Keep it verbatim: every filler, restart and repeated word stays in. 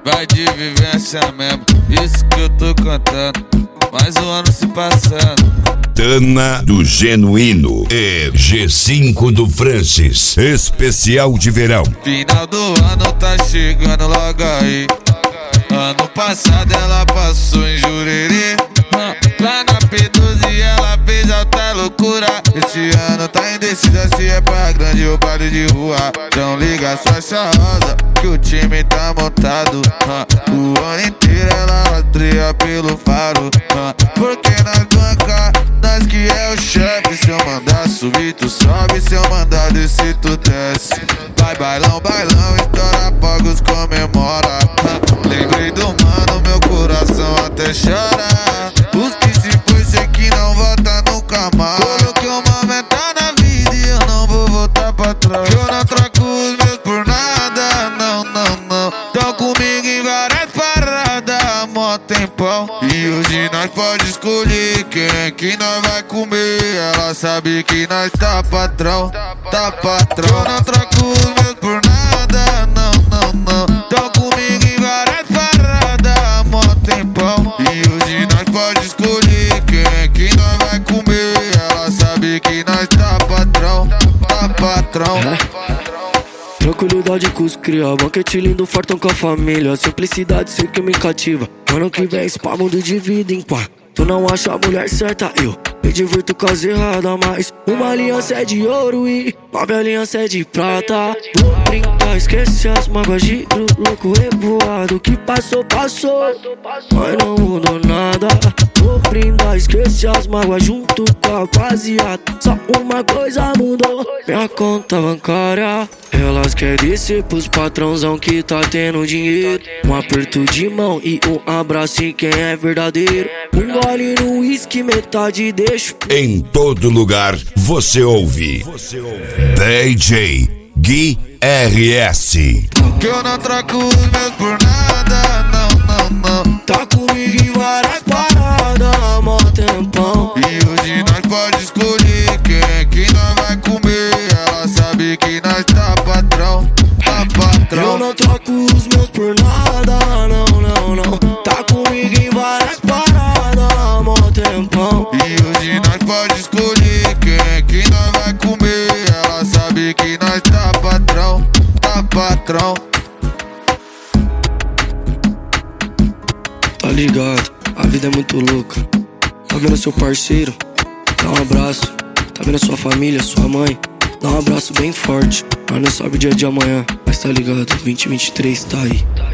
vai de vivência mesmo, isso que eu tô cantando. Mais um ano se passando. Tana do Genuíno e G cinco do Francis, especial de verão. Final do ano tá chegando logo aí. Ano passado ela passou em Jurerê, lá na P doze ela fez alta loucura. Esse ano tá indecisa se é pra grande ou baile de rua. Então liga a faixa rosa que o time tá montado. O ano inteiro ela rastreia pelo faro, porque na banca nós que é o chefe. Se eu mandar subir tu sobe, se eu mandar descer tu desce. Vai bailão, bailão, estoura fogos, comemora. Lembrei do mano, meu coração até chora. Os que se foi, sei que não volta nunca mais. Coloquei uma meta na vida e eu não vou voltar pra trás. Eu não troco os meus por nada, não, não, não. Tão comigo em várias paradas, mó tempão. E hoje nós pode escolher quem é que nós vai comer. Ela sabe que nós tá patrão, tá patrão. Eu não troco os meus por nada, não, não, não. Tão comigo em várias paradas, mó tempão. E hoje nós pode escolher quem é que nós vai comer. Ela sabe que nós tá patrão, tá patrão. É. Tranquilidade com os cria, banquete lindo, fartão com a família. Simplicidade sei que me cativa. Ano que vem spa, mundo de vida em pá. Tu não acha a mulher certa, eu me divirto com as erradas, mas uma aliança é de ouro e nove aliança é de prata. Vou brincar, esquece as mágoas, giro louco revoado. Que passou, passou, mas não mudou nada. Vou brindar, esquece as mágoas junto com a rapaziada. Só uma coisa mudou, minha conta bancária. Elas querem descer pros patrãozão que tá tendo dinheiro. Um aperto de mão e um abraço em quem é verdadeiro. Um gole no uísque, metade deixo. Em todo lugar você ouve, você ouve. D J Gui R S. Que eu não troco os meus por nada, não, não, não. Tá comigo em várias paradas, mó tempão. E hoje nós pode escolher quem é que nós vai comer. Ela sabe que nós tá patrão, tá patrão. Eu não troco os meus por nada, não, não, não. Tá comigo em várias paradas, mó tempão. E hoje nós pode escolher quem é que nós vai comer. Ela sabe que nós tá patrão, tá patrão. Tá ligado, a vida é muito louca. Tá vendo seu parceiro? Dá um abraço. Tá vendo sua família, sua mãe? Dá um abraço bem forte. Nós não sabe o dia de amanhã, mas tá ligado, vinte e vinte e três tá aí.